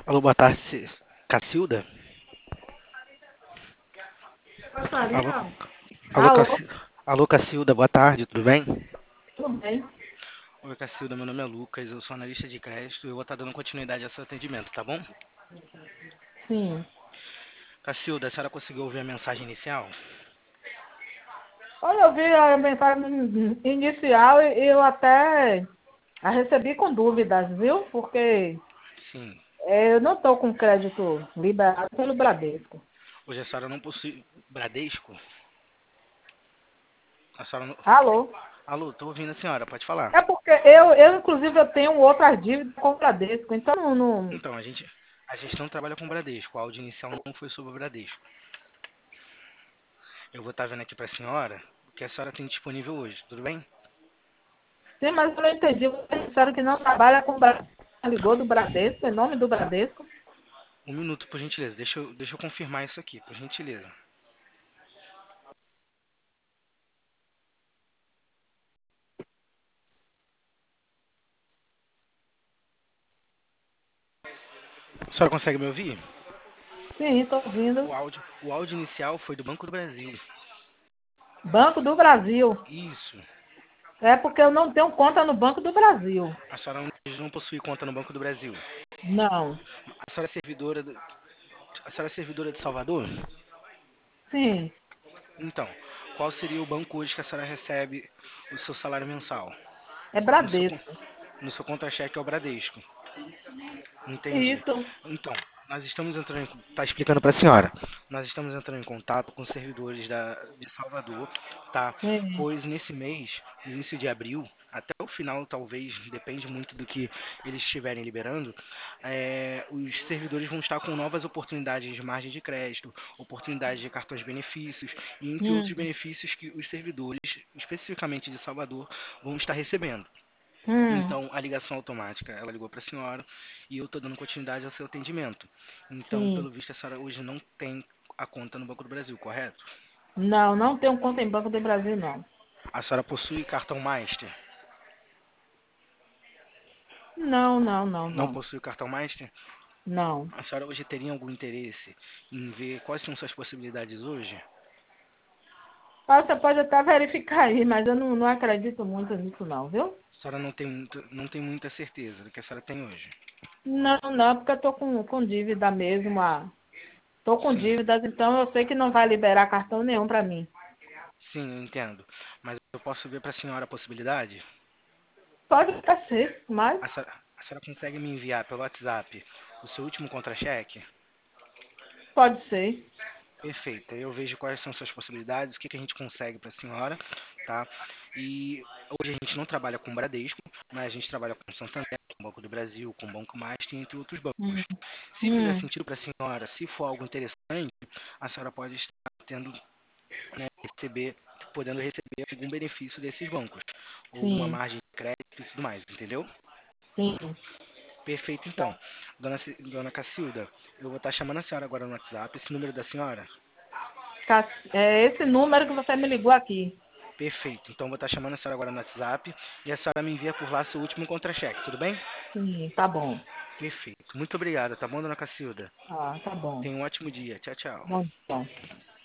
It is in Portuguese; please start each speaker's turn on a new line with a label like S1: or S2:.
S1: Alô, boa tarde, Cacilda? Alô,
S2: Passarinho?
S1: alô,
S2: Alô,
S1: alô, Cacilda, boa tarde, tudo bem?
S2: tudo bem?
S1: Oi, Cacilda, meu nome é Lucas, eu sou analista de crédito e eu vou estar dando continuidade ao seu atendimento, tá bom?
S2: Sim.
S1: Cacilda, a senhora conseguiu ouvir a mensagem inicial?
S2: Olha, eu vi a mensagem inicial e eu até a recebi com dúvidas, viu? Porque
S1: Sim.
S2: eu não estou com crédito liberado pelo Bradesco.
S1: Hoje a senhora não possui Bradesco? A senhora não...
S2: Alô?
S1: Alô, tô ouvindo a senhora, pode falar.
S2: É porque eu inclusive, eu tenho outras dívidas com o Bradesco, então não.
S1: Então, a gente não trabalha com Bradesco, o áudio inicial não foi sobre o Bradesco. Eu vou estar vendo aqui pra senhora o que a senhora tem disponível hoje, tudo bem?
S2: Sim, mas eu não entendi. Vocês disseram que não trabalha com o Bradesco. Ligou do Bradesco, em nome do Bradesco.
S1: Um minuto, por gentileza, deixa eu confirmar isso aqui, por gentileza. A senhora consegue me ouvir?
S2: Sim, estou ouvindo.
S1: O áudio inicial foi do Banco do Brasil.
S2: Banco do Brasil.
S1: Isso.
S2: É porque eu não tenho conta no Banco do Brasil.
S1: A senhora não possui conta no Banco do Brasil.
S2: Não.
S1: A senhora é servidora, a senhora é servidora de Salvador?
S2: Sim.
S1: Então, qual seria o banco hoje que a senhora recebe o seu salário mensal?
S2: É
S1: No seu,
S2: Bradesco.
S1: no seu contra-cheque é o Bradesco. Entendi.
S2: Isso.
S1: Então, nós estamos entrando tá explicando para a senhora. Nós estamos entrando em contato com os servidores de Salvador, tá?
S2: Sim.
S1: Pois nesse mês, início de abril, até o final talvez, depende muito do que eles estiverem liberando, os servidores vão estar com novas oportunidades de margem de crédito, oportunidades de cartões benefícios e entre outros
S2: Hum.
S1: benefícios que os servidores, especificamente de Salvador, vão estar recebendo.
S2: Hum.
S1: Então, a ligação automática, ela ligou para a senhora e eu estou dando continuidade ao seu atendimento. Então,
S2: Sim.
S1: pelo visto, a senhora hoje não tem a conta no Banco do Brasil, correto?
S2: Não, não tenho conta em Banco do Brasil, não.
S1: A senhora possui cartão Master?
S2: Não, não, não,
S1: Não
S2: não.
S1: possui cartão Master?
S2: Não.
S1: A senhora hoje teria algum interesse em ver quais são suas possibilidades hoje?
S2: Ah, você pode até verificar aí, mas eu não acredito muito nisso, não, viu?
S1: A senhora não tem muita certeza do que a senhora tem hoje.
S2: Não, não, porque eu tô com dívida mesmo. Tô com
S1: Sim,
S2: dívidas, então eu sei que não vai liberar cartão nenhum para mim.
S1: sim, eu entendo. Mas eu posso ver para a senhora a possibilidade?
S2: Pode até ser, mas
S1: A senhora consegue me enviar pelo WhatsApp o seu último contra-cheque?
S2: pode ser.
S1: Perfeito. Eu vejo quais são suas possibilidades, o que a gente consegue para a senhora, tá? E hoje a gente não trabalha com Bradesco, mas a gente trabalha com Santander, com Banco do Brasil, com Banco Master, entre outros bancos.
S2: Hum.
S1: Se fizer
S2: Hum.
S1: sentido para a senhora, se for algo interessante, a senhora pode estar tendo, né, podendo receber algum benefício desses bancos, ou uma
S2: Sim,
S1: margem de crédito e tudo mais, entendeu?
S2: sim.
S1: Perfeito, então. Dona Cacilda, eu vou estar chamando a senhora agora no WhatsApp, esse número da senhora.
S2: É esse número que você me ligou aqui.
S1: Perfeito. Então vou estar chamando a senhora agora no WhatsApp e a senhora me envia por lá seu último contra-cheque, tudo bem?
S2: Sim, tá bom.
S1: Perfeito. Muito obrigado, tá bom, dona Cacilda?
S2: Ah, tá bom.
S1: Tenha um ótimo dia. Tchau, tchau.
S2: Bom, bom.